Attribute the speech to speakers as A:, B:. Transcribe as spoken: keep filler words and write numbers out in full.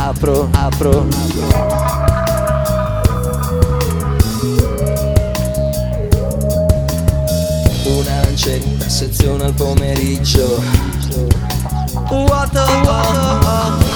A: apro, apro, apro. Una lancetta, sezione al pomeriggio. What the, what the,